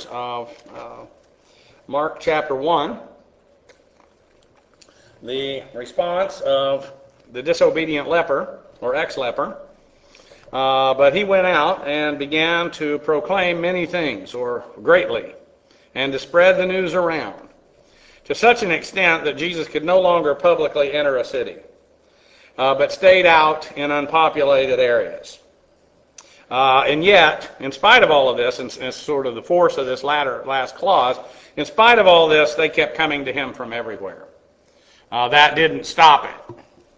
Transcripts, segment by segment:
of Mark chapter 1, the response of the disobedient leper, or ex-leper. But he went out and began to proclaim many things, or greatly, and to spread the news around, to such an extent that Jesus could no longer publicly enter a city, but stayed out in unpopulated areas. And yet, in spite of all of this, and sort of the force of this last clause, in spite of all this, they kept coming to him from everywhere. That didn't stop it.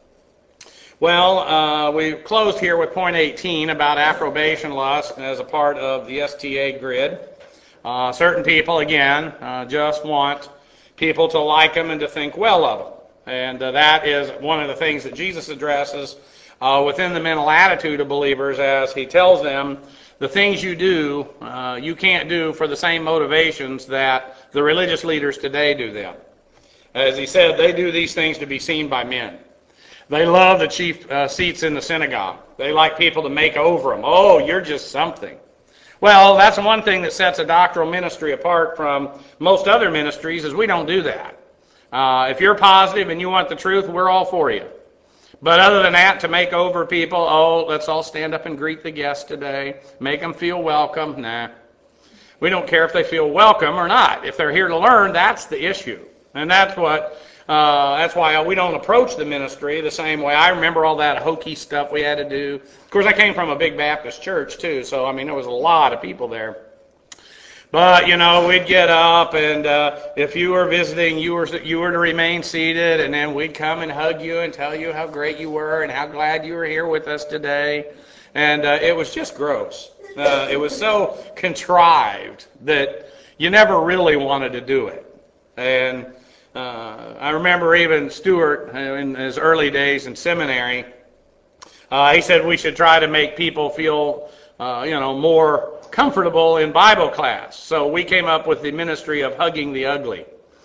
Well, we closed here with point 18 about approbation lust as a part of the STA grid. Certain people, again, just want people to like them and to think well of them. And that is one of the things that Jesus addresses within the mental attitude of believers as he tells them the things you do, you can't do for the same motivations that the religious leaders today do them. As he said, they do these things to be seen by men. They love the chief seats in the synagogue. They like people to make over them. Oh, you're just something. Well, that's one thing that sets a doctoral ministry apart from most other ministries is we don't do that. If you're positive and you want the truth, we're all for you. But other than that, to make over people, oh, let's all stand up and greet the guests today, make them feel welcome, nah. We don't care if they feel welcome or not. If they're here to learn, that's the issue. And that's why we don't approach the ministry the same way. I remember all that hokey stuff we had to do. Of course, I came from a big Baptist church, too, so, I mean, there was a lot of people there. But, you know, we'd get up, and if you were visiting, you were to remain seated, and then we'd come and hug you and tell you how great you were and how glad you were here with us today. And it was just gross. It was so contrived that you never really wanted to do it. And I remember even Stuart, in his early days in seminary, he said we should try to make people feel, more comfortable in Bible class. So we came up with the ministry of hugging the ugly.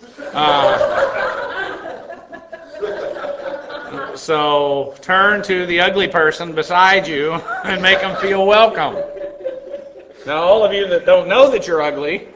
So turn to the ugly person beside you and make them feel welcome. Now, all of you that don't know that you're ugly,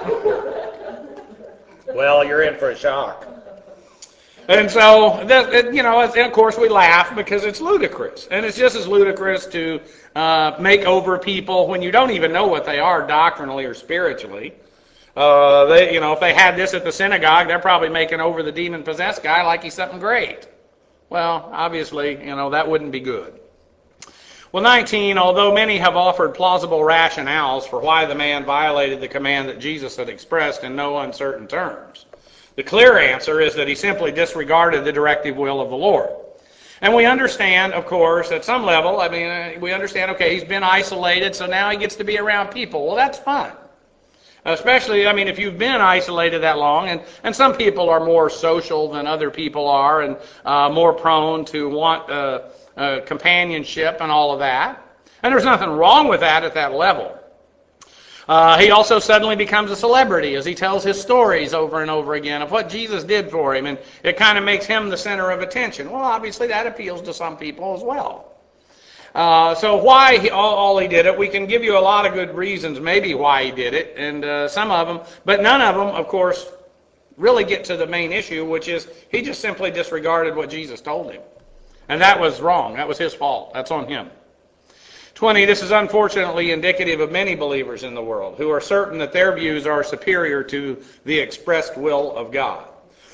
well, you're in for a shock. And so, of course we laugh because it's ludicrous. And it's just as ludicrous to make over people when you don't even know what they are doctrinally or spiritually. If they had this at the synagogue, they're probably making over the demon-possessed guy like he's something great. Well, obviously, that wouldn't be good. Well, 19, although many have offered plausible rationales for why the man violated the command that Jesus had expressed in no uncertain terms, the clear answer is that he simply disregarded the directive will of the Lord. And we understand, of course, at some level, we understand, okay, he's been isolated, so now he gets to be around people. Well, that's fun. Especially, if you've been isolated that long, and some people are more social than other people are, and more prone to want companionship and all of that. And there's nothing wrong with that at that level. He also suddenly becomes a celebrity as he tells his stories over and over again of what Jesus did for him, and it kind of makes him the center of attention. Well, obviously that appeals to some people as well. So why all he did it, we can give you a lot of good reasons maybe why he did it, and some of them, but none of them, of course, really get to the main issue, which is he just simply disregarded what Jesus told him. And that was wrong. That was his fault. That's on him. 20, this is unfortunately indicative of many believers in the world who are certain that their views are superior to the expressed will of God.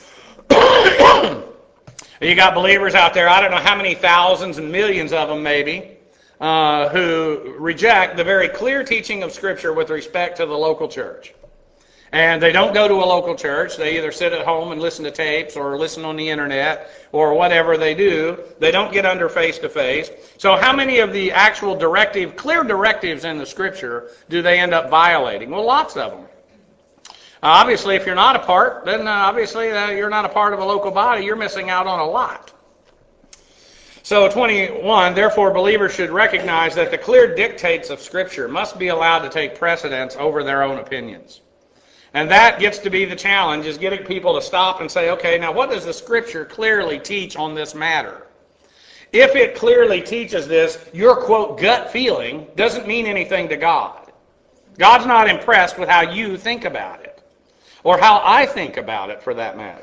You got believers out there, I don't know how many thousands and millions of them maybe, who reject the very clear teaching of Scripture with respect to the local church. And they don't go to a local church. They either sit at home and listen to tapes or listen on the internet or whatever they do. They don't get under face-to-face. So how many of the actual clear directives in the Scripture do they end up violating? Well, lots of them. Obviously, if you're not a part, then you're not a part of a local body. You're missing out on a lot. So 21, therefore believers should recognize that the clear dictates of Scripture must be allowed to take precedence over their own opinions. And that gets to be the challenge, is getting people to stop and say, okay, now what does the Scripture clearly teach on this matter? If it clearly teaches this, your, quote, gut feeling doesn't mean anything to God. God's not impressed with how you think about it, or how I think about it for that matter.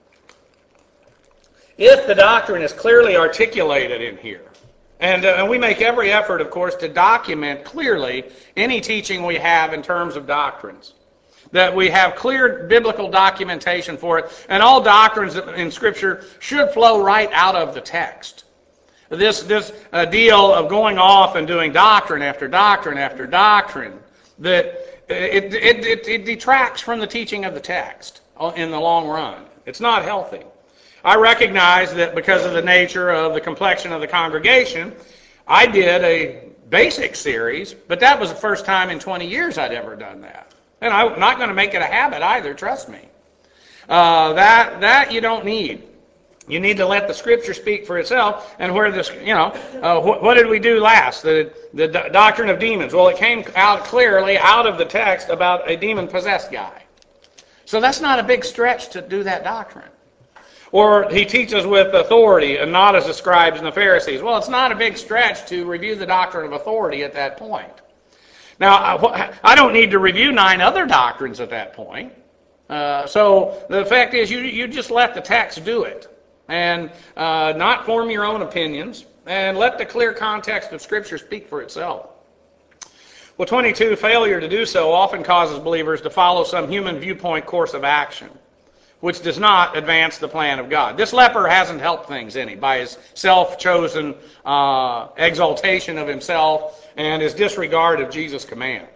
If the doctrine is clearly articulated in here, and we make every effort, of course, to document clearly any teaching we have in terms of doctrines, that we have clear biblical documentation for it, and all doctrines in Scripture should flow right out of the text. This deal of going off and doing doctrine after doctrine after doctrine, that it detracts from the teaching of the text in the long run. It's not healthy. I recognize that because of the nature of the complexion of the congregation, I did a basic series, but that was the first time in 20 years I'd ever done that. And I'm not going to make it a habit either, trust me. That you don't need. You need to let the Scripture speak for itself. And where this, what did we do last? The doctrine of demons. Well, it came out clearly out of the text about a demon-possessed guy. So that's not a big stretch to do that doctrine. Or he teaches with authority and not as the scribes and the Pharisees. Well, it's not a big stretch to review the doctrine of authority at that point. Now, I don't need to review 9 other doctrines at that point. So the fact is, you just let the text do it, and not form your own opinions, and let the clear context of Scripture speak for itself. Well, 22, failure to do so often causes believers to follow some human viewpoint course of action, which does not advance the plan of God. This leper hasn't helped things any by his self-chosen exaltation of himself and his disregard of Jesus' command.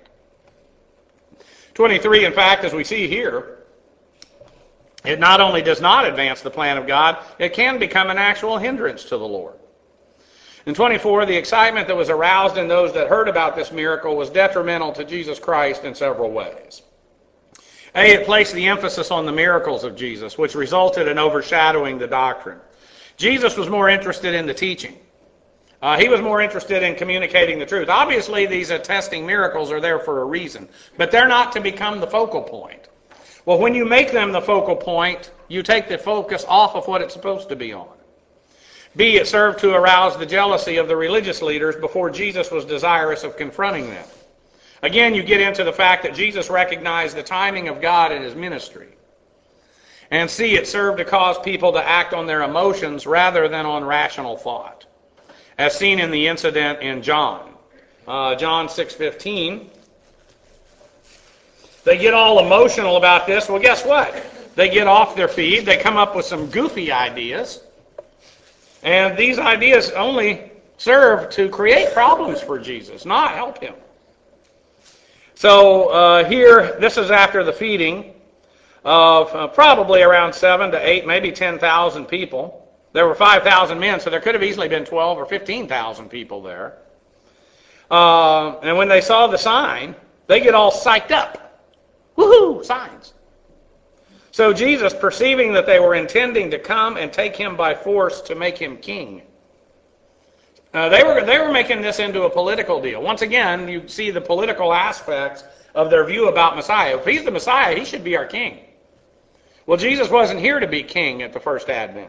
23, in fact, as we see here, it not only does not advance the plan of God, it can become an actual hindrance to the Lord. In 24, the excitement that was aroused in those that heard about this miracle was detrimental to Jesus Christ in several ways. It placed the emphasis on the miracles of Jesus, which resulted in overshadowing the doctrine. Jesus was more interested in the teaching. He was more interested in communicating the truth. Obviously, these attesting miracles are there for a reason, but they're not to become the focal point. Well, when you make them the focal point, you take the focus off of what it's supposed to be on. B, it served to arouse the jealousy of the religious leaders before Jesus was desirous of confronting them. Again, you get into the fact that Jesus recognized the timing of God in his ministry. And C, it served to cause people to act on their emotions rather than on rational thought, as seen in the incident in John. John 6:15. They get all emotional about this. Well, guess what? They get off their feet. They come up with some goofy ideas. And these ideas only serve to create problems for Jesus, not help him. So here, this is after the feeding of probably around 7 to 8, maybe 10,000 people. There were 5,000 men, so there could have easily been 12 or 15,000 people there. And when they saw the sign, they get all psyched up. Woohoo! Signs. So Jesus, perceiving that they were intending to come and take him by force to make him king, they were making this into a political deal. Once again, you see the political aspects of their view about Messiah. If he's the Messiah, he should be our king. Well, Jesus wasn't here to be king at the first advent.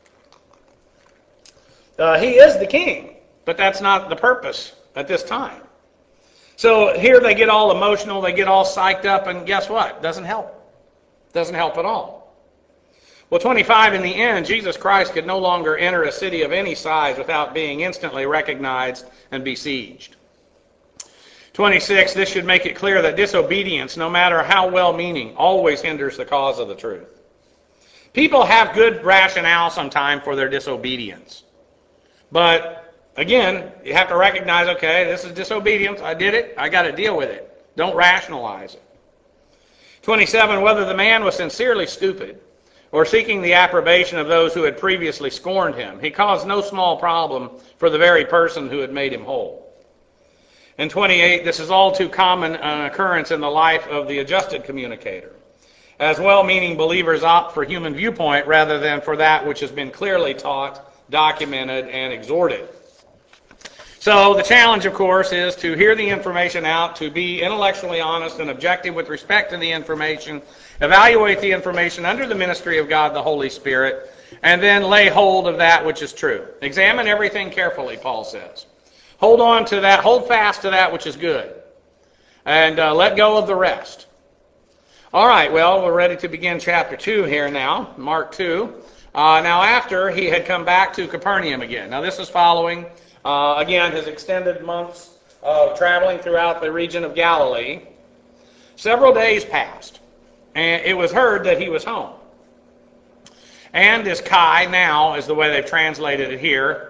He is the king, but that's not the purpose at this time. So here they get all emotional, they get all psyched up, and guess what? Doesn't help. Doesn't help at all. Well, 25, in the end, Jesus Christ could no longer enter a city of any size without being instantly recognized and besieged. 26, this should make it clear that disobedience, no matter how well-meaning, always hinders the cause of the truth. People have good rationale sometimes for their disobedience. But, again, you have to recognize, okay, this is disobedience. I did it. I got to deal with it. Don't rationalize it. 27, whether the man was sincerely stupid or seeking the approbation of those who had previously scorned him, he caused no small problem for the very person who had made him whole. And 28, this is all too common an occurrence in the life of the adjusted communicator, as well-meaning believers opt for human viewpoint rather than for that which has been clearly taught, documented, and exhorted. So the challenge, of course, is to hear the information out, to be intellectually honest and objective with respect to the information, evaluate the information under the ministry of God, the Holy Spirit, and then lay hold of that which is true. Examine everything carefully, Paul says. Hold on to that, hold fast to that which is good. and let go of the rest. All right, well, we're ready to begin chapter 2 here now, Mark 2. Now, after he had come back to Capernaum again. Now, this is following, again, his extended months of traveling throughout the region of Galilee. Several days passed, and it was heard that he was home. And this Kai, now, is the way they've translated it here,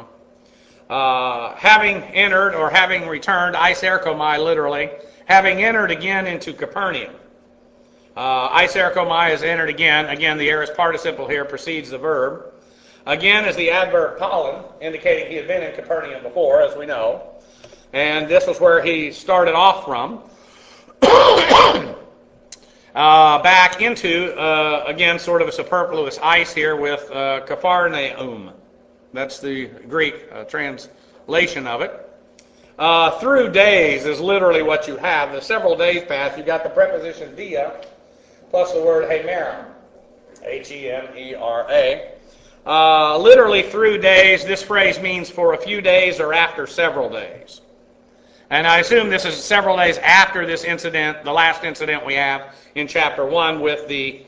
having entered, or having returned, iserkomai literally, having entered again into Capernaum. Iserkomai is entered again. Again, the aorist participle here precedes the verb. Again is the adverb pollen, indicating he had been in Capernaum before, as we know. And this was where he started off from. Back into, again, sort of a superfluous ice here with Capharnaum. That's the Greek translation of it. Through days is literally what you have. The several days passed. You've got the preposition dia plus the word hemera, H-E-M-E-R-A. Literally through days, this phrase means for a few days or after several days. And I assume this is several days after this incident, the last incident we have in chapter 1 with the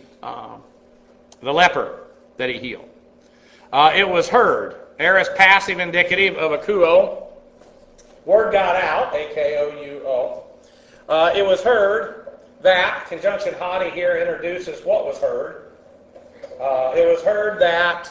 leper that he healed. It was heard, aorist passive indicative of akuo. Word got out, A-K-O-U-O. It was heard that, conjunction hadi here introduces what was heard. It was heard that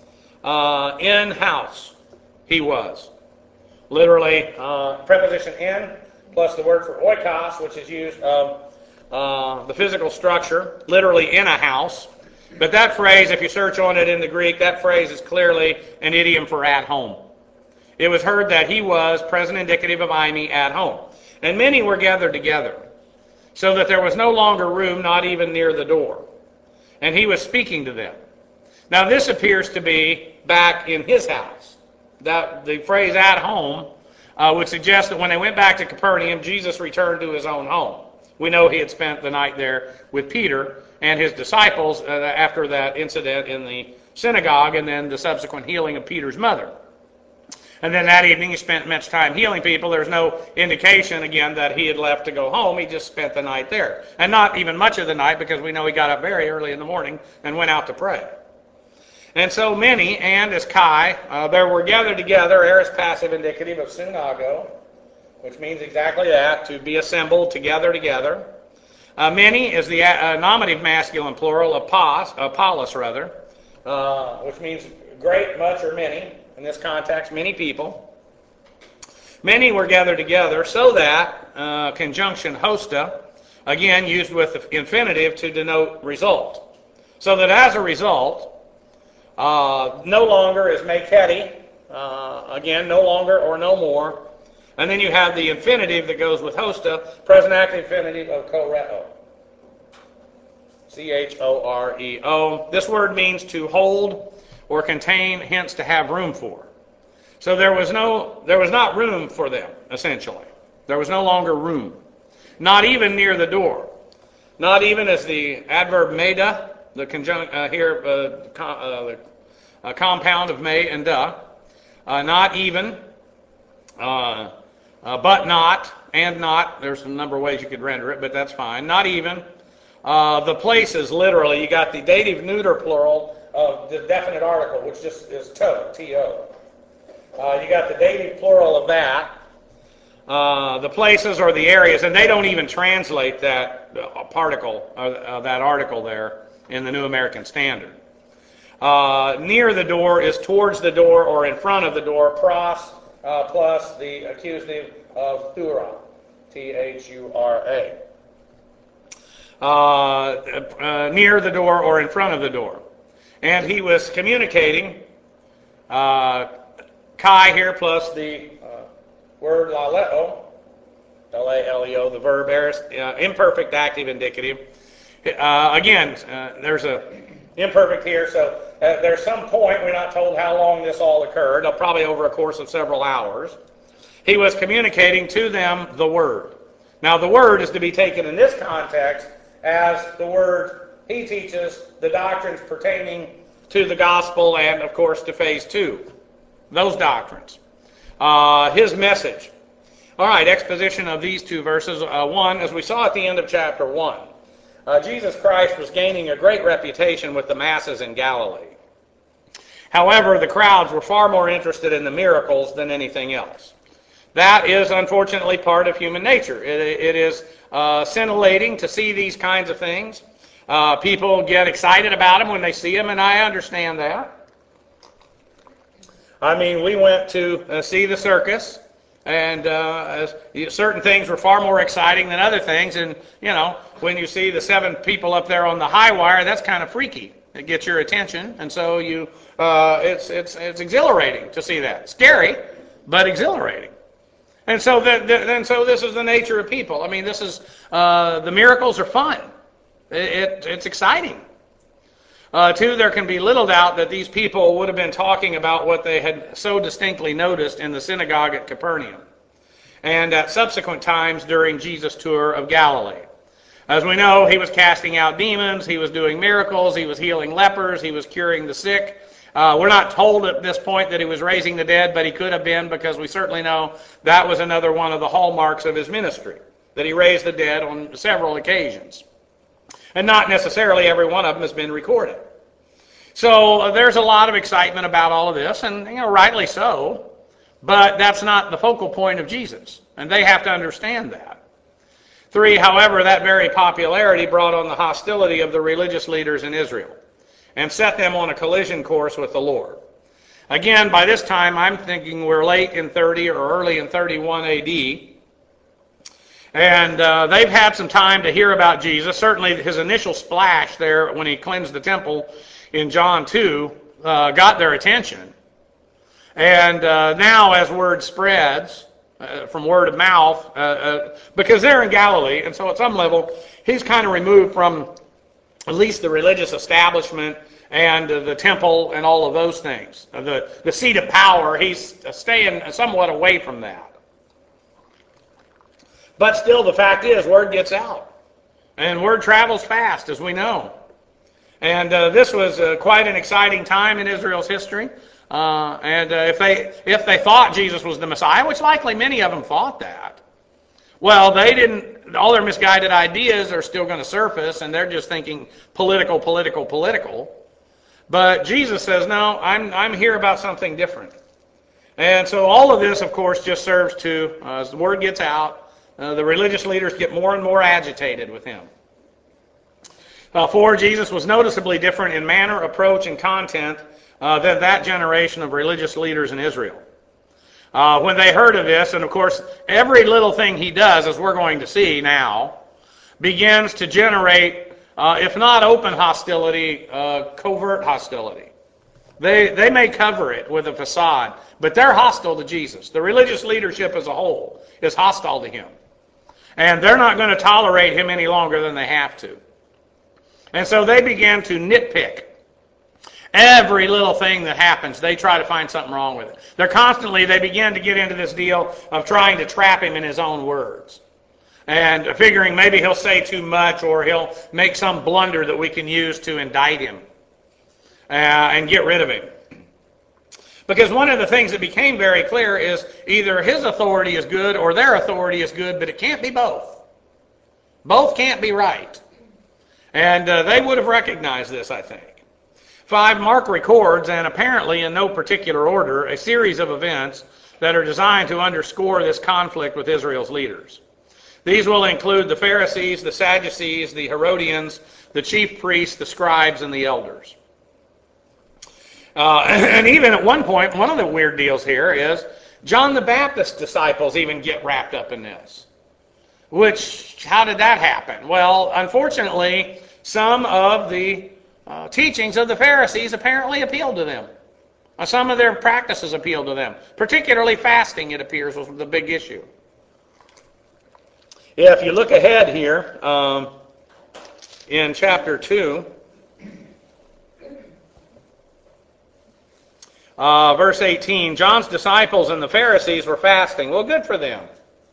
in house he was. Literally, preposition in plus the word for oikos, which is used of the physical structure, literally in a house. But that phrase, if you search on it in the Greek, that phrase is clearly an idiom for at home. It was heard that he was, present indicative of eimi, at home. And many were gathered together, so that there was no longer room, not even near the door. And he was speaking to them. Now this appears to be back in his house. That the phrase at home would suggest that when they went back to Capernaum, Jesus returned to his own home. We know he had spent the night there with Peter and his disciples after that incident in the synagogue and then the subsequent healing of Peter's mother. And then that evening he spent much time healing people. There's no indication, again, that he had left to go home. He just spent the night there. And not even much of the night, because we know he got up very early in the morning and went out to pray. And so many, and as Kai, there were gathered together, aorist passive indicative of synago, which means exactly that, to be assembled, to gather together. Many is the nominative masculine plural, apollos rather, which means great, much, or many. In this context, many people. Many were gathered together, so that, conjunction hosta, again used with the infinitive to denote result. So that as a result, no longer is meketi, again, no longer or no more. And then you have the infinitive that goes with hosta, present active infinitive of choreo. C-H-O-R-E-O. This word means to hold or contain, hence to have room for. So there was not room for them, essentially. There was no longer room. Not even near the door. Not even as the adverb meda, the compound of may and da. Not even, but not, and not. There's a number of ways you could render it, but that's fine. Not even. The places, literally, you got the dative neuter plural of the definite article, which just is to, T-O. You got the dative plural of that. The places or the areas, and they don't even translate that particle, that article there in the New American Standard. Near the door is towards the door or in front of the door, pros plus the accusative of thura, T-H-U-R-A. Near the door or in front of the door. And he was communicating, kai here plus the word laleo, L-A-L-E-O, the verb aorist, imperfect active indicative. Again, there's a imperfect here, so there's some point, we're not told how long this all occurred, probably over a course of several hours. He was communicating to them the word. Now the word is to be taken in this context as the word he teaches, the doctrines pertaining to the gospel and, of course, to phase 2. Those doctrines. His message. All right, exposition of these two verses. One, as we saw at the end of chapter 1, Jesus Christ was gaining a great reputation with the masses in Galilee. However, the crowds were far more interested in the miracles than anything else. That is, unfortunately, part of human nature. It is scintillating to see these kinds of things. People get excited about them when they see them, and I understand that. I mean, we went to see the circus, and certain things were far more exciting than other things. And, you know, when you see the 7 people up there on the high wire, that's kind of freaky. It gets your attention, and so it's exhilarating to see that. Scary, but exhilarating. And so this is the nature of people. I mean, this is the miracles are fun. It's exciting. 2, there can be little doubt that these people would have been talking about what they had so distinctly noticed in the synagogue at Capernaum and at subsequent times during Jesus' tour of Galilee. As we know, he was casting out demons, he was doing miracles, he was healing lepers, he was curing the sick. We're not told at this point that he was raising the dead, but he could have been, because we certainly know that was another one of the hallmarks of his ministry, that he raised the dead on several occasions. And not necessarily every one of them has been recorded. So there's a lot of excitement about all of this, and rightly so, but that's not the focal point of Jesus, and they have to understand that. 3, however, that very popularity brought on the hostility of the religious leaders in Israel and set them on a collision course with the Lord. Again, by this time, I'm thinking we're late in 30 or early in 31 A.D., and they've had some time to hear about Jesus. Certainly his initial splash there when he cleansed the temple in John 2 got their attention. And now as word spreads, from word of mouth, because they're in Galilee, and so at some level, he's kind of removed from at least the religious establishment and the temple and all of those things. The seat of power, he's staying somewhat away from that. But still, the fact is, word gets out. And word travels fast, as we know. And this was quite an exciting time in Israel's history. And if they thought Jesus was the Messiah, which likely many of them thought that, well, they didn't. All their misguided ideas are still going to surface, and they're just thinking political. But Jesus says, no, I'm here about something different. And so all of this, of course, just serves to, as the word gets out, the religious leaders get more and more agitated with him. 4, Jesus was noticeably different in manner, approach, and content than that generation of religious leaders in Israel. When they heard of this, and of course, every little thing he does, as we're going to see now, begins to generate, if not open hostility, covert hostility. They may cover it with a facade, but they're hostile to Jesus. The religious leadership as a whole is hostile to him. And they're not going to tolerate him any longer than they have to. And so they began to nitpick. Every little thing that happens, they try to find something wrong with it. They begin to get into this deal of trying to trap him in his own words. And figuring maybe he'll say too much or he'll make some blunder that we can use to indict him and get rid of him. Because one of the things that became very clear is either his authority is good or their authority is good, but it can't be both. Both can't be right. And they would have recognized this, I think. 5, Mark records, and apparently in no particular order, a series of events that are designed to underscore this conflict with Israel's leaders. These will include the Pharisees, the Sadducees, the Herodians, the chief priests, the scribes, and the elders. And even at one point, one of the weird deals here is John the Baptist's disciples even get wrapped up in this. How did that happen? Well, unfortunately, some of the teachings of the Pharisees apparently appealed to them. Some of their practices appealed to them. Particularly fasting, it appears, was the big issue. Yeah, if you look ahead here in chapter 2, verse 18, John's disciples and the Pharisees were fasting. Well, good for them.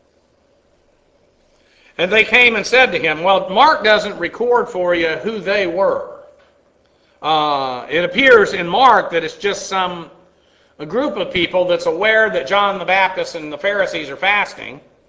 And they came and said to him, well, Mark doesn't record for you who they were. It appears in Mark that it's just a group of people that's aware that John the Baptist and the Pharisees are fasting.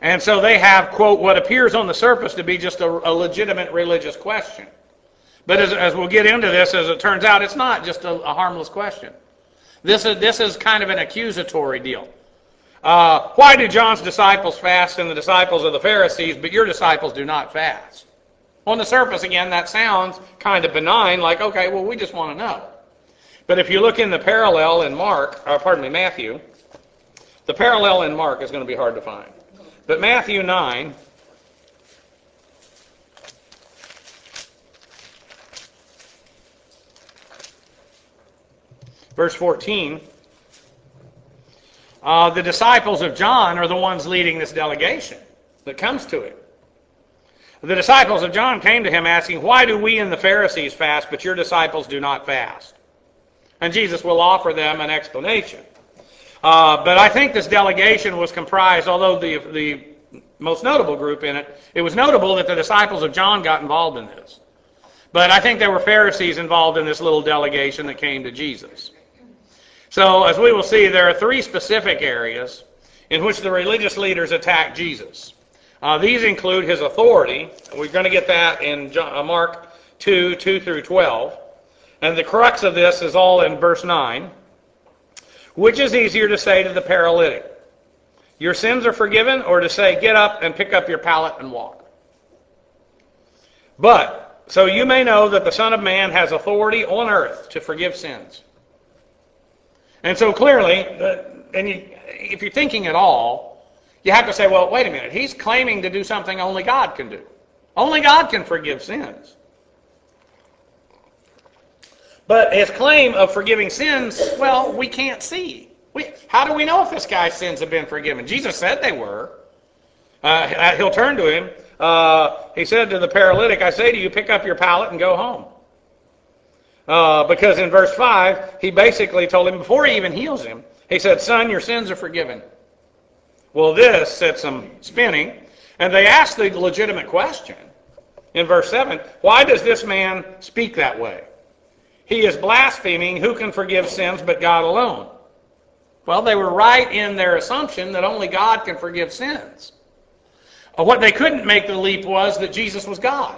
And so they have, quote, what appears on the surface to be just a legitimate religious question. But as we'll get into this, as it turns out, it's not just a harmless question. This is kind of an accusatory deal. Why do John's disciples fast and the disciples of the Pharisees, but your disciples do not fast? On the surface, again, that sounds kind of benign, like, okay, well, we just want to know. But if you look in the parallel in Matthew, the parallel in Mark is going to be hard to find. But Matthew 9, verse 14, the disciples of John are the ones leading this delegation that comes to him. The disciples of John came to him asking, why do we and the Pharisees fast, but your disciples do not fast? And Jesus will offer them an explanation. But I think this delegation was comprised, although the most notable group in it, it was notable that the disciples of John got involved in this. But I think there were Pharisees involved in this little delegation that came to Jesus. So, as we will see, there are three specific areas in which the religious leaders attack Jesus. These include his authority. We're going to get that in Mark 2 through 12. And the crux of this is all in verse 9. Which is easier to say to the paralytic, your sins are forgiven, or to say, get up and pick up your pallet and walk? But, so you may know that the Son of Man has authority on earth to forgive sins. And so clearly, if you're thinking at all, you have to say, well, wait a minute. He's claiming to do something only God can do. Only God can forgive sins. But his claim of forgiving sins, well, we can't see. How do we know if this guy's sins have been forgiven? Jesus said they were. He'll turn to him. He said to the paralytic, I say to you, pick up your pallet and go home. Because in verse 5, he basically told him, before he even heals him, he said, son, your sins are forgiven. Well, this sets them spinning. And they asked the legitimate question in verse 7, why does this man speak that way? He is blaspheming. Who can forgive sins but God alone? Well, they were right in their assumption that only God can forgive sins. What they couldn't make the leap was that Jesus was God.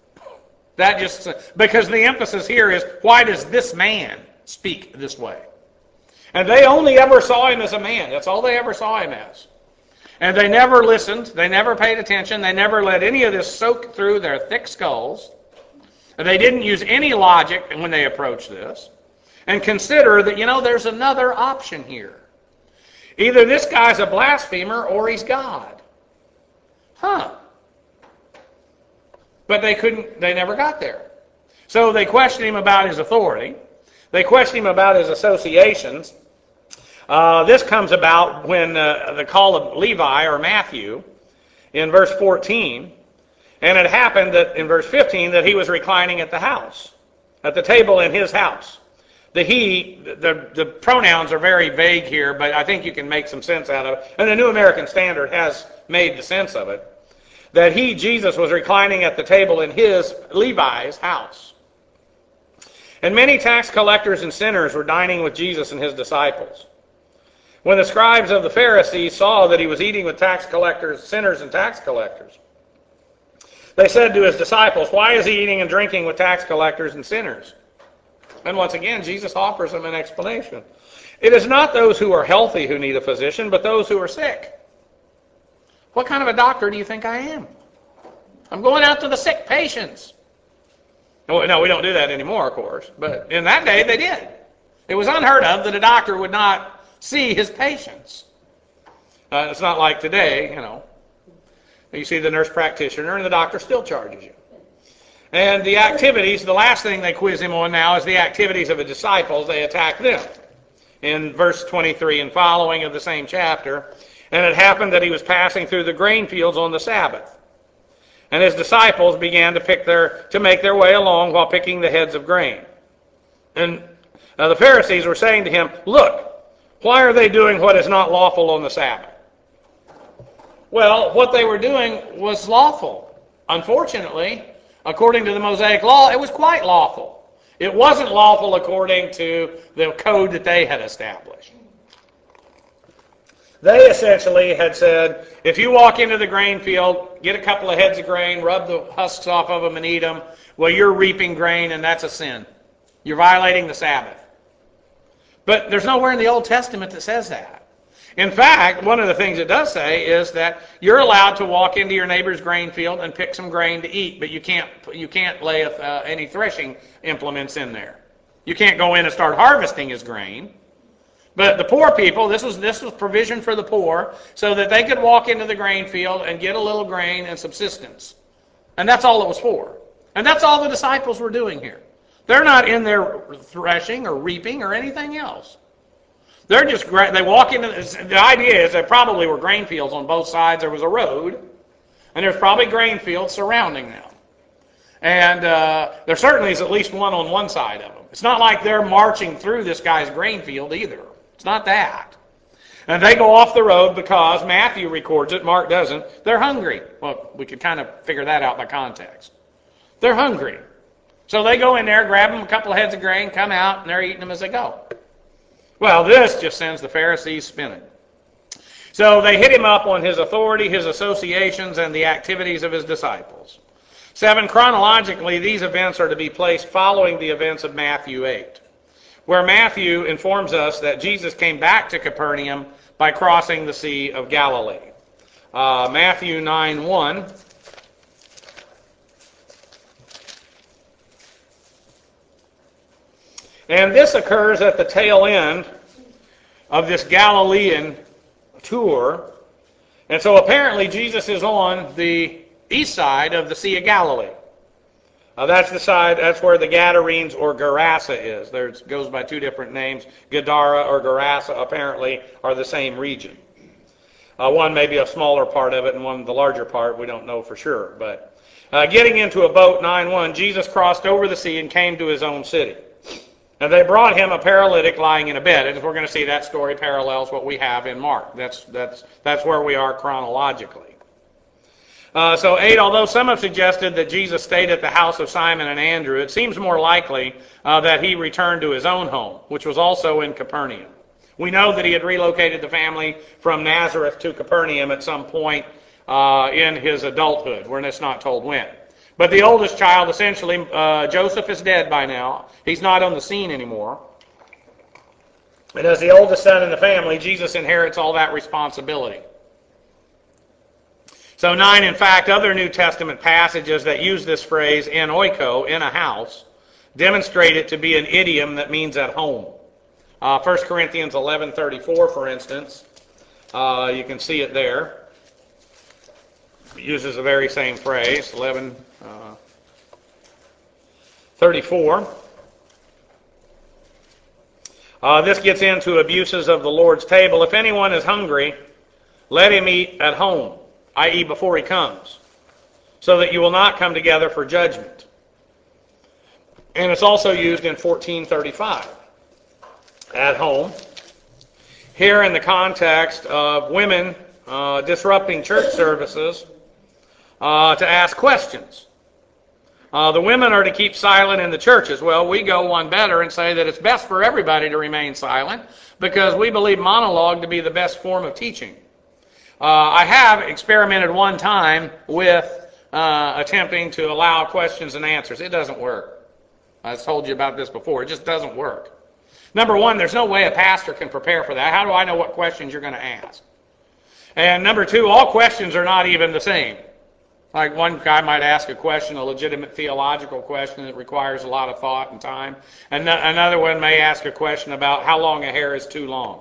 Because the emphasis here is, why does this man speak this way? And they only ever saw him as a man. That's all they ever saw him as. And they never listened. They never paid attention. They never let any of this soak through their thick skulls. They didn't use any logic when they approached this. And consider that, there's another option here. Either this guy's a blasphemer or he's God. But they never got there. So they questioned him about his authority. They questioned him about his associations. This comes about when the call of Levi or Matthew in verse 14. And it happened that in verse 15 that he was reclining at the table in his house. The pronouns are very vague here, but I think you can make some sense out of it. And the New American Standard has made the sense of it. That Jesus was reclining at the table in Levi's house. And many tax collectors and sinners were dining with Jesus and his disciples. When the scribes of the Pharisees saw that he was eating with tax collectors, sinners and tax collectors, they said to his disciples, why is he eating and drinking with tax collectors and sinners? And once again, Jesus offers them an explanation. It is not those who are healthy who need a physician, but those who are sick. What kind of a doctor do you think I am? I'm going out to the sick patients. No, we don't do that anymore, of course. But in that day, they did. It was unheard of that a doctor would not see his patients. It's not like today, You see the nurse practitioner and the doctor still charges you. And the activities, the last thing they quiz him on now is the activities of the disciples. They attack them. In verse 23 and following of the same chapter, and it happened that he was passing through the grain fields on the Sabbath. And his disciples began to make their way along while picking the heads of grain. And the Pharisees were saying to him, look, why are they doing what is not lawful on the Sabbath? Well, what they were doing was lawful. Unfortunately, according to the Mosaic law, it was quite lawful. It wasn't lawful according to the code that they had established. They essentially had said, if you walk into the grain field, get a couple of heads of grain, rub the husks off of them and eat them, well, you're reaping grain and that's a sin. You're violating the Sabbath. But there's nowhere in the Old Testament that says that. In fact, one of the things it does say is that you're allowed to walk into your neighbor's grain field and pick some grain to eat, but you can't lay any threshing implements in there. You can't go in and start harvesting his grain. But the poor people, this was provision for the poor, so that they could walk into the grain field and get a little grain and subsistence. And that's all it was for. And that's all the disciples were doing here. They're not in there threshing or reaping or anything else. They walk into, the idea is there probably were grain fields on both sides. There was a road, and there's probably grain fields surrounding them. And there certainly is at least one on one side of them. It's not like they're marching through this guy's grain field either. It's not that. And they go off the road because Matthew records it, Mark doesn't. They're hungry. Well, we could kind of figure that out by context. They're hungry. So they go in there, grab them a couple of heads of grain, come out, and they're eating them as they go. Well, this just sends the Pharisees spinning. So they hit him up on his authority, his associations, and the activities of his disciples. 7, chronologically, these events are to be placed following the events of Matthew 8, where Matthew informs us that Jesus came back to Capernaum by crossing the Sea of Galilee. Matthew 9:1. And this occurs at the tail end of this Galilean tour. And so apparently Jesus is on the east side of the Sea of Galilee. That's where the Gadarenes or Gerasa is. It goes by two different names. Gadara or Gerasa apparently are the same region. One may be a smaller part of it and one the larger part. We don't know for sure. But getting into a boat, 9:1, Jesus crossed over the sea and came to his own city. And they brought him a paralytic lying in a bed. And we're going to see that story parallels what we have in Mark. That's where we are chronologically. So 8, although some have suggested that Jesus stayed at the house of Simon and Andrew, it seems more likely that he returned to his own home, which was also in Capernaum. We know that he had relocated the family from Nazareth to Capernaum at some point in his adulthood. We're just not told when. But the oldest child, essentially, Joseph is dead by now. He's not on the scene anymore. And as the oldest son in the family, Jesus inherits all that responsibility. So 9, in fact, other New Testament passages that use this phrase, en oiko, in a house, demonstrate it to be an idiom that means at home. 1 Corinthians 11:34, for instance, you can see it there. It uses the very same phrase, 11:34. This gets into abuses of the Lord's table. If anyone is hungry, let him eat at home, i.e. before he comes, so that you will not come together for judgment. And it's also used in 14:35, at home. Here in the context of women disrupting church services to ask questions. The women are to keep silent in the churches. Well, we go one better and say that it's best for everybody to remain silent because we believe monologue to be the best form of teaching. I have experimented one time with attempting to allow questions and answers. It doesn't work. I've told you about this before. It just doesn't work. Number one, there's no way a pastor can prepare for that. How do I know what questions you're going to ask? And number two, all questions are not even the same. Like one guy might ask a question, a legitimate theological question that requires a lot of thought and time. And another one may ask a question about how long a hair is too long.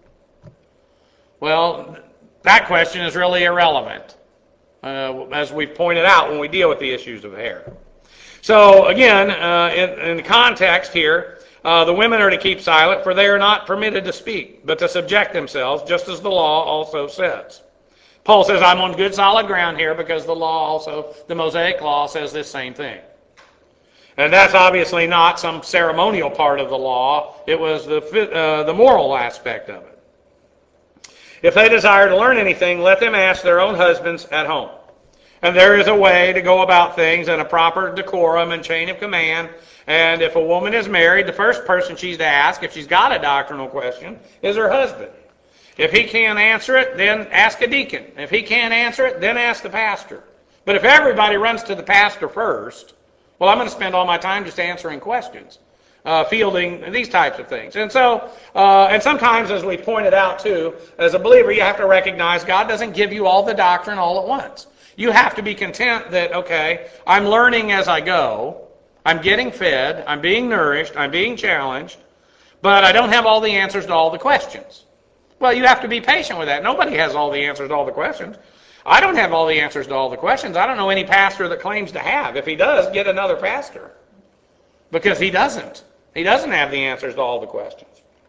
Well, that question is really irrelevant, as we've pointed out when we deal with the issues of hair. So again, in the context here, the women are to keep silent, for they are not permitted to speak, but to subject themselves, just as the law also says. Paul says, I'm on good solid ground here because the law also, the Mosaic law, says this same thing. And that's obviously not some ceremonial part of the law. It was the moral aspect of it. If they desire to learn anything, let them ask their own husbands at home. And there is a way to go about things in a proper decorum and chain of command. And if a woman is married, the first person she's to ask, if she's got a doctrinal question, is her husband. If he can't answer it, then ask a deacon. If he can't answer it, then ask the pastor. But if everybody runs to the pastor first, well, I'm going to spend all my time just answering questions, fielding these types of things. And so, and sometimes, as we pointed out too, as a believer, you have to recognize God doesn't give you all the doctrine all at once. You have to be content that, okay, I'm learning as I go, I'm getting fed, I'm being nourished, I'm being challenged, but I don't have all the answers to all the questions. Well, you have to be patient with that. Nobody has all the answers to all the questions. I don't have all the answers to all the questions. I don't know any pastor that claims to have. If he does, get another pastor. Because he doesn't. He doesn't have the answers to all the questions.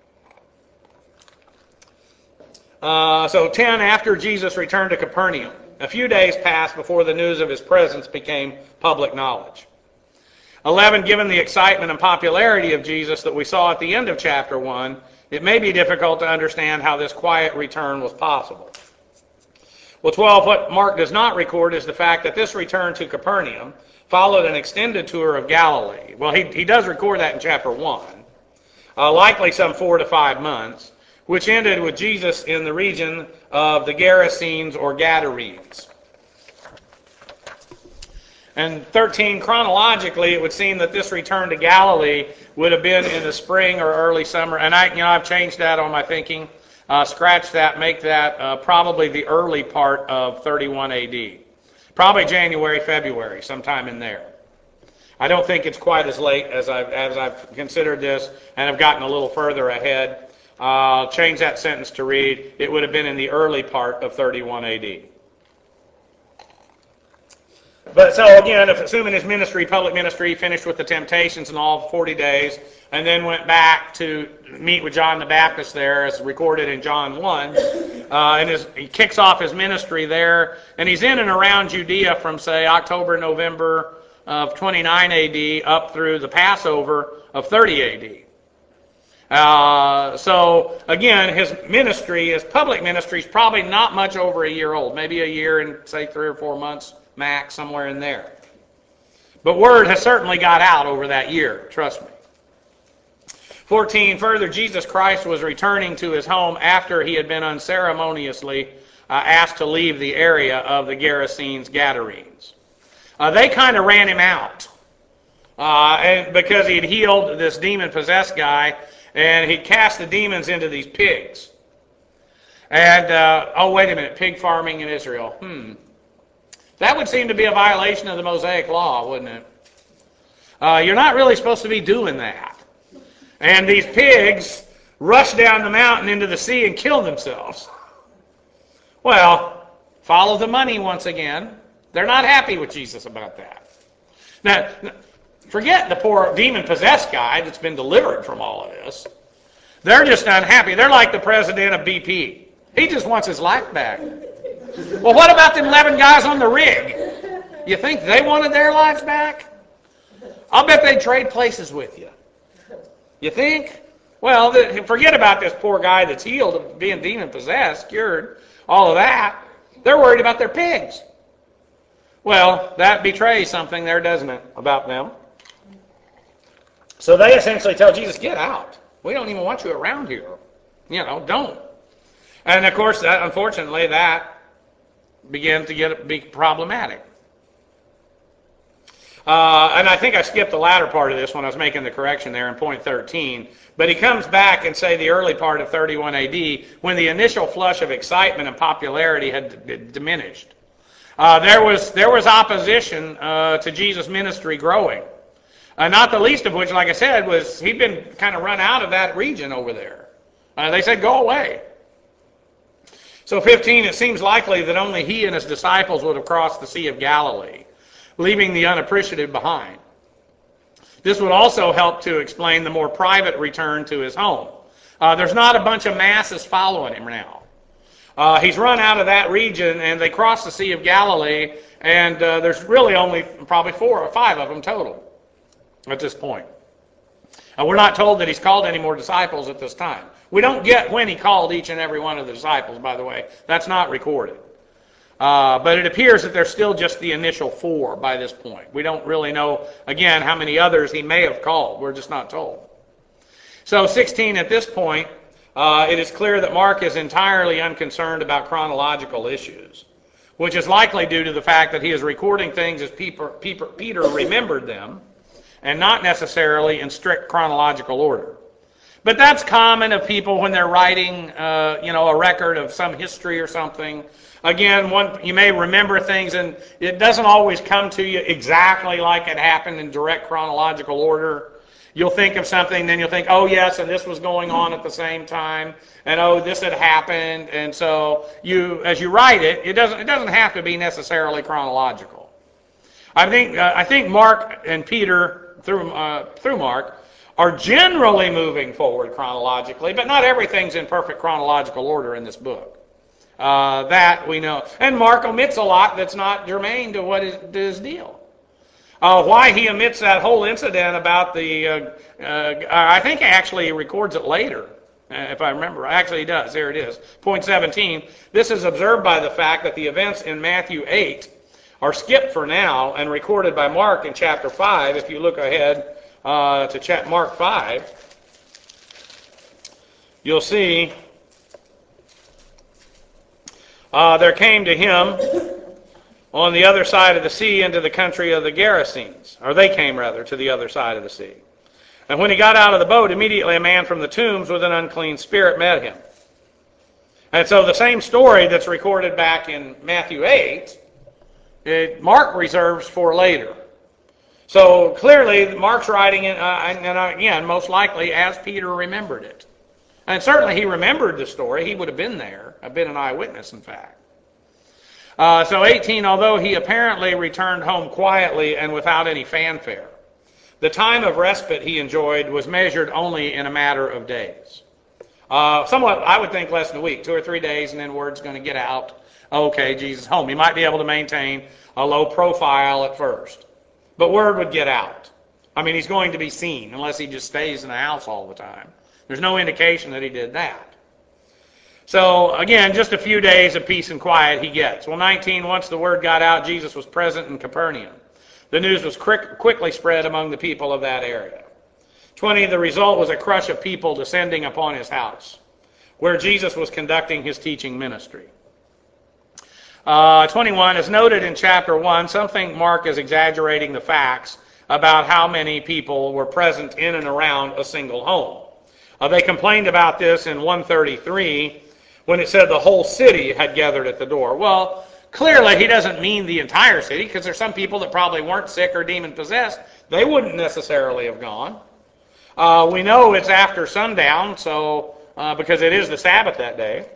So 10, after Jesus returned to Capernaum, a few days passed before the news of his presence became public knowledge. 11, given the excitement and popularity of Jesus that we saw at the end of chapter 1, it may be difficult to understand how this quiet return was possible. Well, 12, what Mark does not record is the fact that this return to Capernaum followed an extended tour of Galilee. Well, he does record that in chapter 1, likely some 4 to 5 months, which ended with Jesus in the region of the Gerasenes or Gadarenes. And 13, chronologically, it would seem that this return to Galilee would have been in the spring or early summer. And I've changed that on my thinking. Scratch that, make that probably the early part of 31 AD. Probably January, February, sometime in there. I don't think it's quite as late as I've considered this and have gotten a little further ahead. I'll change that sentence to read, it would have been in the early part of 31 AD. But so again, if assuming his ministry, public ministry, finished with the temptations and all 40 days, and then went back to meet with John the Baptist there, as recorded in John 1, and he kicks off his ministry there, and he's in and around Judea from, say, October, November of 29 AD up through the Passover of 30 AD. So again, his ministry, his public ministry, is probably not much over a year old, maybe a year and, say, 3 or 4 months max, somewhere in there. But word has certainly got out over that year, trust me. 14, further, Jesus Christ was returning to his home after he had been unceremoniously asked to leave the area of the Gerasenes, Gadarenes. They kind of ran him out and because he'd healed this demon-possessed guy, and he'd cast the demons into these pigs. And, oh, wait a minute, pig farming in Israel. That would seem to be a violation of the Mosaic Law, wouldn't it? You're not really supposed to be doing that. And these pigs rushed down the mountain into the sea and killed themselves. Well, follow the money once again. They're not happy with Jesus about that. Now, forget the poor demon-possessed guy that's been delivered from all of this. They're just unhappy. They're like the president of BP. He just wants his life back. Well, what about them 11 guys on the rig? You think they wanted their lives back? I'll bet they'd trade places with you. You think? Well, forget about this poor guy that's healed of being demon-possessed, cured, all of that. They're worried about their pigs. Well, that betrays something there, doesn't it, about them? So they essentially tell Jesus, get out. We don't even want you around here. Don't. And, of course, unfortunately, that began to be problematic. And I think I skipped the latter part of this when I was making the correction there in point 13. But he comes back and say the early part of 31 AD, when the initial flush of excitement and popularity had diminished. There was opposition to Jesus' ministry growing. Not the least of which, like I said, was he'd been kind of run out of that region over there. They said, go away. So 15, it seems likely that only he and his disciples would have crossed the Sea of Galilee, leaving the unappreciative behind. This would also help to explain the more private return to his home. There's not a bunch of masses following him now. He's run out of that region, and they cross the Sea of Galilee, and there's really only probably 4 or 5 of them total at this point. We're not told that he's called any more disciples at this time. We don't get when he called each and every one of the disciples, by the way. That's not recorded. But it appears that there's still just the initial 4 by this point. We don't really know, again, how many others he may have called. We're just not told. So 16, at this point, it is clear that Mark is entirely unconcerned about chronological issues, which is likely due to the fact that he is recording things as Peter remembered them, and not necessarily in strict chronological order. But that's common of people when they're writing, a record of some history or something. Again, you may remember things, and it doesn't always come to you exactly like it happened in direct chronological order. You'll think of something, then you'll think, oh yes, and this was going on at the same time, and oh, this had happened, and so as you write it, it doesn't have to be necessarily chronological. I think Mark and Peter through Mark are generally moving forward chronologically, but not everything's in perfect chronological order in this book. That we know. And Mark omits a lot that's not germane to what is his deal. Why he omits that whole incident about I think actually he records it later, if I remember. Actually he does. There it is. Point 17. This is observed by the fact that the events in Matthew 8 are skipped for now and recorded by Mark in chapter 5. If you look ahead to Mark 5, you'll see there came to him on the other side of the sea into the country of the Gerasenes, or they came rather to the other side of the sea. And when he got out of the boat, immediately a man from the tombs with an unclean spirit met him. And so the same story that's recorded back in Matthew 8, Mark reserves for later. So clearly Mark's writing it, and again, most likely as Peter remembered it. And certainly he remembered the story. He would have been there, been an eyewitness, in fact. So 18, although he apparently returned home quietly and without any fanfare, the time of respite he enjoyed was measured only in a matter of days. Somewhat, I would think, less than a week, 2 or 3 days, and then word's going to get out. Okay, Jesus is home. He might be able to maintain a low profile at first, but word would get out. I mean, he's going to be seen unless he just stays in the house all the time. There's no indication that he did that. So, again, just a few days of peace and quiet he gets. Well, 19, once the word got out, Jesus was present in Capernaum. The news was quickly spread among the people of that area. 20, the result was a crush of people descending upon his house, where Jesus was conducting his teaching ministry. 21, as noted in chapter 1, some think Mark is exaggerating the facts about how many people were present in and around a single home. They complained about this in 133 when it said the whole city had gathered at the door. Well, clearly he doesn't mean the entire city, because there's some people that probably weren't sick or demon-possessed. They wouldn't necessarily have gone. We know it's after sundown, so because it is the Sabbath that day.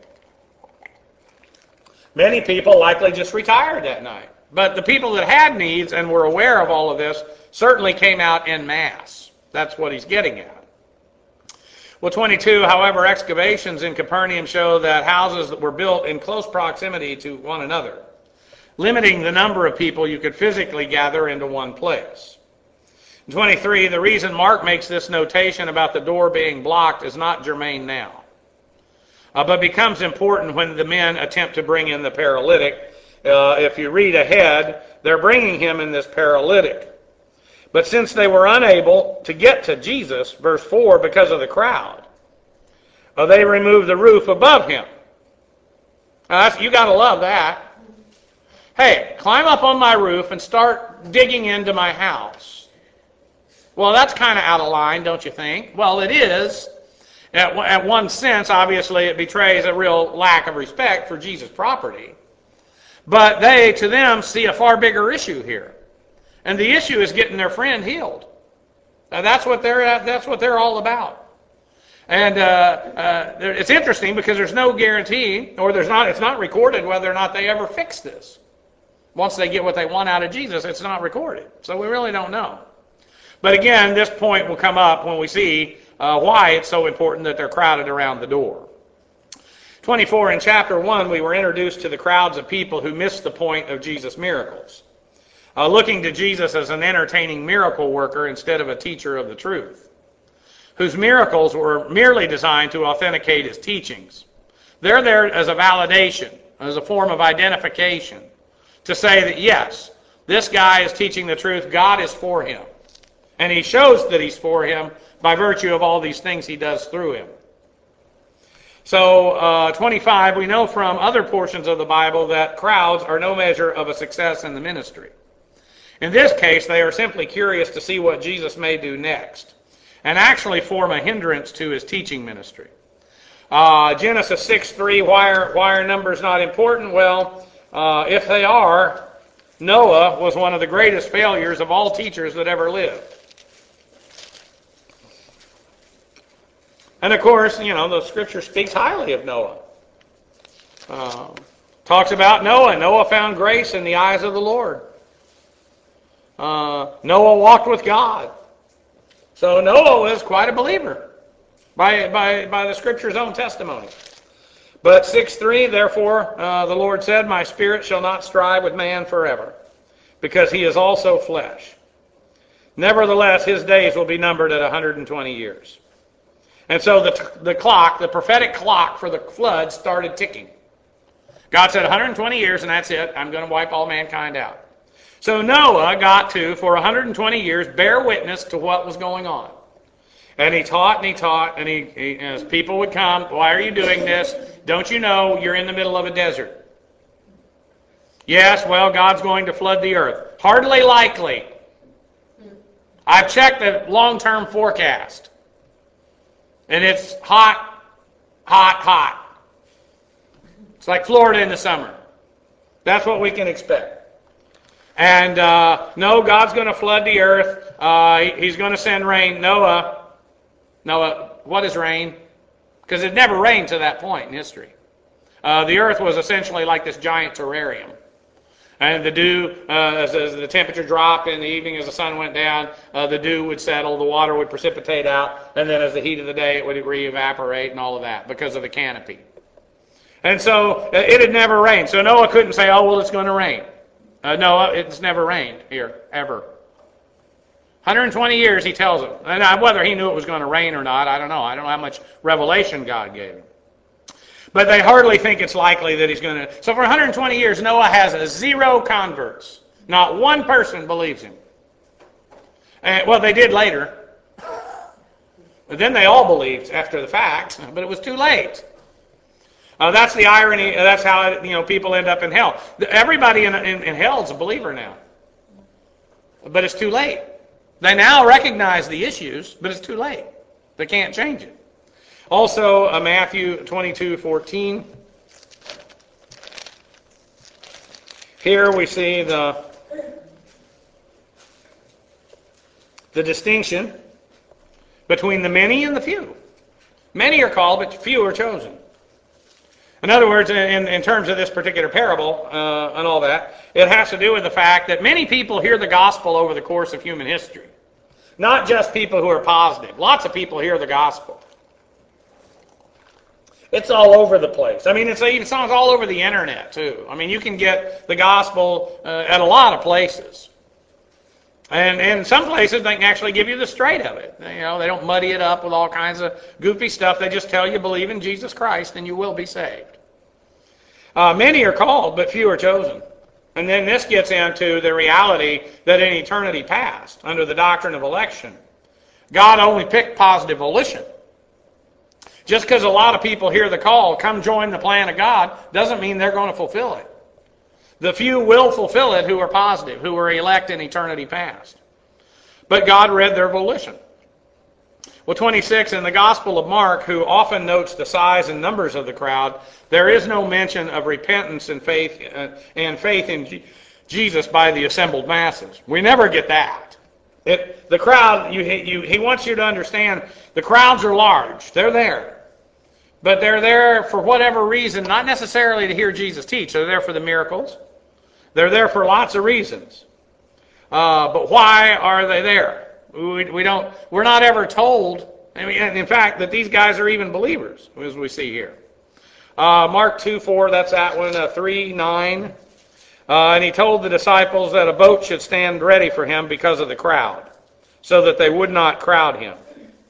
Many people likely just retired that night. But the people that had needs and were aware of all of this certainly came out en masse. That's what he's getting at. Well, 22, however, excavations in Capernaum show that houses that were built in close proximity to one another, limiting the number of people you could physically gather into one place. 23, the reason Mark makes this notation about the door being blocked is not germane now, but becomes important when the men attempt to bring in the paralytic. If you read ahead, they're bringing him in this paralytic. But since they were unable to get to Jesus, verse 4, because of the crowd, they removed the roof above him. You got to love that. Hey, climb up on my roof and start digging into my house. Well, that's kind of out of line, don't you think? Well, it is. At one sense, obviously, it betrays a real lack of respect for Jesus' property. But they, to them, see a far bigger issue here. And the issue is getting their friend healed. That's what they're all about. And it's interesting because there's no guarantee, or it's not recorded whether or not they ever fix this. Once they get what they want out of Jesus, it's not recorded. So we really don't know. But again, this point will come up when we see why it's so important that they're crowded around the door. 24, in chapter 1, we were introduced to the crowds of people who missed the point of Jesus' miracles, looking to Jesus as an entertaining miracle worker instead of a teacher of the truth, whose miracles were merely designed to authenticate his teachings. They're there as a validation, as a form of identification, to say that yes, this guy is teaching the truth, God is for him. And he shows that he's for him by virtue of all these things he does through him. So 25, we know from other portions of the Bible that crowds are no measure of a success in the ministry. In this case, they are simply curious to see what Jesus may do next, and actually form a hindrance to his teaching ministry. Genesis 6:3, why are numbers not important? Well, if they are, Noah was one of the greatest failures of all teachers that ever lived. And of course, the Scripture speaks highly of Noah. Talks about Noah. Noah found grace in the eyes of the Lord. Noah walked with God. So Noah was quite a believer by the Scripture's own testimony. But 6:3, therefore, the Lord said, my spirit shall not strive with man forever, because he is also flesh. Nevertheless, his days will be numbered at 120 years. And so the prophetic clock for the flood started ticking. God said 120 years, and that's it. I'm going to wipe all mankind out. So Noah got to, for 120 years, bear witness to what was going on. And he taught, and as people would come, why are you doing this? Don't you know you're in the middle of a desert? Yes, well, God's going to flood the earth. Hardly likely. I've checked the long-term forecast. And it's hot, hot, hot. It's like Florida in the summer. That's what we can expect. And no, God's going to flood the earth. He's going to send rain. Noah, what is rain? Because it never rained to that point in history. The earth was essentially like this giant terrarium. And the dew, as the temperature dropped in the evening as the sun went down, the dew would settle, the water would precipitate out, and then as the heat of the day it would re-evaporate and all of that because of the canopy. And so it had never rained. So Noah couldn't say, oh, well, it's going to rain. No, it's never rained here, ever. 120 years, he tells them. And whether he knew it was going to rain or not, I don't know. I don't know how much revelation God gave him. But they hardly think it's likely that he's going to. So for 120 years, Noah has 0 converts. Not one person believes him. Well, they did later. But then they all believed after the fact, but it was too late. That's the irony. That's how people end up in hell. Everybody in hell is a believer now. But it's too late. They now recognize the issues, but it's too late. They can't change it. Also, Matthew 22:14. Here we see the distinction between the many and the few. Many are called, but few are chosen. In other words, in terms of this particular parable and all that, it has to do with the fact that many people hear the gospel over the course of human history. Not just people who are positive. Lots of people hear the gospel. It's all over the place. I mean, it's all over the internet, too. I mean, you can get the gospel at a lot of places. And in some places, they can actually give you the straight of it. They don't muddy it up with all kinds of goofy stuff. They just tell you, believe in Jesus Christ, and you will be saved. Many are called, but few are chosen. And then this gets into the reality that in eternity past, under the doctrine of election, God only picked positive volition. Just because a lot of people hear the call, come join the plan of God, doesn't mean they're going to fulfill it. The few will fulfill it who are positive, who were elect in eternity past. But God read their volition. Well, 26, in the Gospel of Mark, who often notes the size and numbers of the crowd, there is no mention of repentance and faith in Jesus by the assembled masses. We never get that. The crowd, he wants you to understand, the crowds are large. They're there. But they're there for whatever reason, not necessarily to hear Jesus teach. They're there for the miracles. They're there for lots of reasons. But why are they there? We're not ever told, in fact, that these guys are even believers, as we see here. Mark 2:4, that's that one. 3:9. And he told the disciples that a boat should stand ready for him because of the crowd, so that they would not crowd him.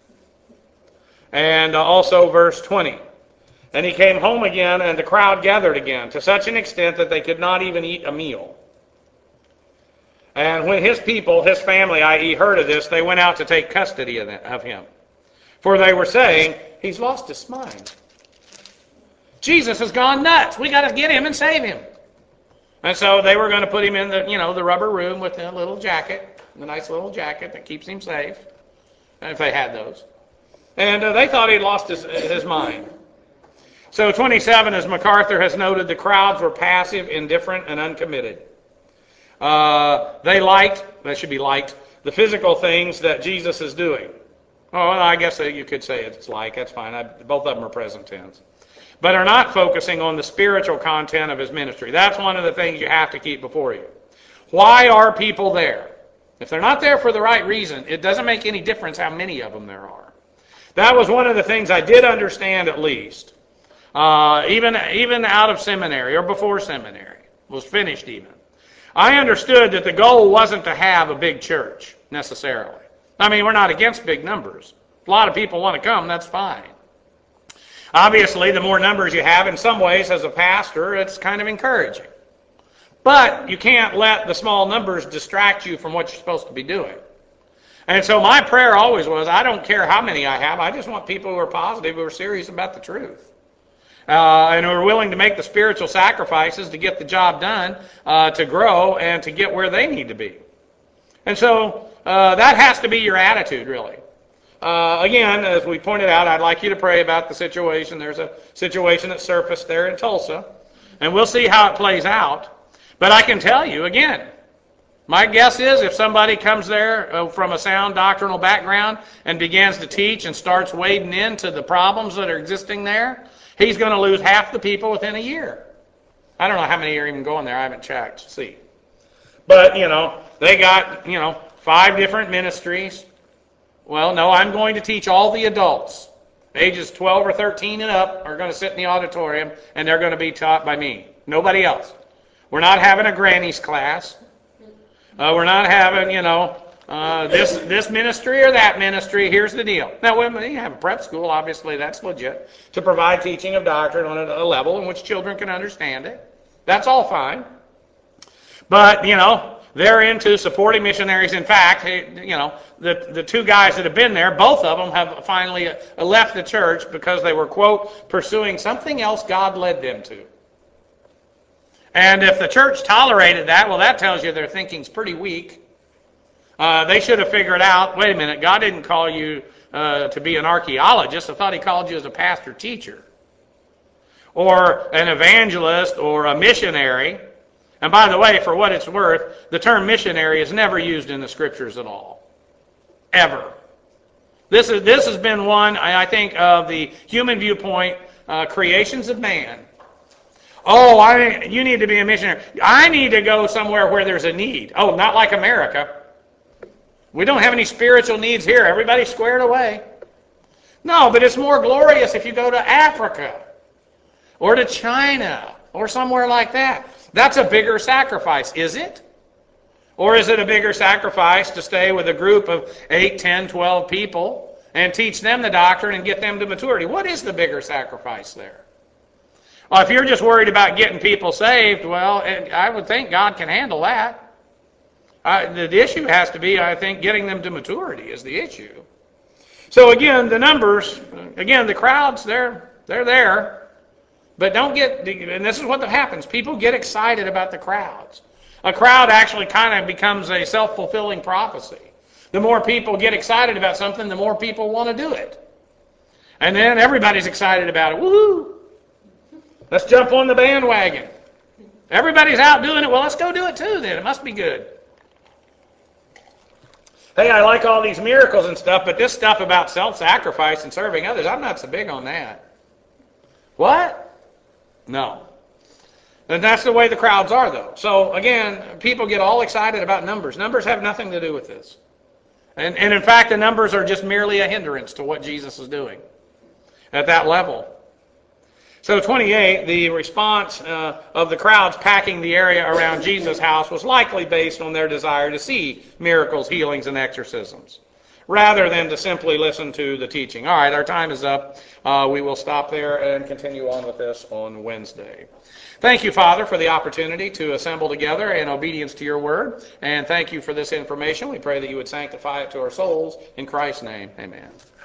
And also verse 20. And he came home again, and the crowd gathered again, to such an extent that they could not even eat a meal. And when his people, his family, i.e., heard of this, they went out to take custody of him. For they were saying, he's lost his mind. Jesus has gone nuts. We got to get him and save him. And so they were going to put him in the rubber room with a little jacket, the nice little jacket that keeps him safe, if they had those. And they thought he'd lost his mind. So 27, as MacArthur has noted, the crowds were passive, indifferent, and uncommitted. They should be liked, the physical things that Jesus is doing. Oh, well, I guess you could say it's like, that's fine. Both of them are present tense. But are not focusing on the spiritual content of his ministry. That's one of the things you have to keep before you. Why are people there? If they're not there for the right reason, it doesn't make any difference how many of them there are. That was one of the things I did understand at least. Even out of seminary or before seminary, was finished even. I understood that the goal wasn't to have a big church, necessarily. I mean, we're not against big numbers. A lot of people want to come, that's fine. Obviously, the more numbers you have, in some ways, as a pastor, it's kind of encouraging. But you can't let the small numbers distract you from what you're supposed to be doing. And so my prayer always was, I don't care how many I have, I just want people who are positive, who are serious about the truth. And who are willing to make the spiritual sacrifices to get the job done, to grow, and to get where they need to be. And so that has to be your attitude, really. Again, as we pointed out, I'd like you to pray about the situation. There's a situation that surfaced there in Tulsa, and we'll see how it plays out. But I can tell you, again, my guess is if somebody comes there from a sound doctrinal background and begins to teach and starts wading into the problems that are existing there, he's going to lose half the people within a year. I don't know how many are even going there. I haven't checked. See. But, they got, 5 different ministries. Well, no, I'm going to teach all the adults. Ages 12 or 13 and up are going to sit in the auditorium, and they're going to be taught by me. Nobody else. We're not having a granny's class. We're not having, this ministry or that ministry. Here's the deal. Now, when you have a prep school, obviously that's legit, to provide teaching of doctrine on a level in which children can understand it. That's all fine. But, they're into supporting missionaries. In fact, the 2 guys that have been there, both of them have finally left the church because they were, quote, pursuing something else God led them to. And if the church tolerated that, well, that tells you their thinking's pretty weak. They should have figured out, wait a minute, God didn't call you to be an archaeologist. I thought he called you as a pastor-teacher. Or an evangelist or a missionary. And by the way, for what it's worth, the term missionary is never used in the Scriptures at all. Ever. This has been one, I think, of the human viewpoint, creations of man. Oh, you need to be a missionary. I need to go somewhere where there's a need. Oh, not like America. We don't have any spiritual needs here. Everybody's squared away. No, but it's more glorious if you go to Africa or to China or somewhere like that. That's a bigger sacrifice, is it? Or is it a bigger sacrifice to stay with a group of 8, 10, 12 people and teach them the doctrine and get them to maturity? What is the bigger sacrifice there? Well, if you're just worried about getting people saved, well, I would think God can handle that. The issue has to be, I think, getting them to maturity is the issue. So again, the numbers, the crowds, they're there. But don't get, and this is what happens, people get excited about the crowds. A crowd actually kind of becomes a self-fulfilling prophecy. The more people get excited about something, the more people want to do it. And then everybody's excited about it. Woohoo! Let's jump on the bandwagon. Everybody's out doing it. Well, let's go do it too then. It must be good. Hey, I like all these miracles and stuff, but this stuff about self-sacrifice and serving others, I'm not so big on that. What? No. And that's the way the crowds are, though. So, again, people get all excited about numbers. Numbers have nothing to do with this. And in fact, the numbers are just merely a hindrance to what Jesus is doing at that level. So 28, the response of the crowds packing the area around Jesus' house was likely based on their desire to see miracles, healings, and exorcisms, rather than to simply listen to the teaching. All right, our time is up. We will stop there and continue on with this on Wednesday. Thank you, Father, for the opportunity to assemble together in obedience to your word. And thank you for this information. We pray that you would sanctify it to our souls. In Christ's name, amen.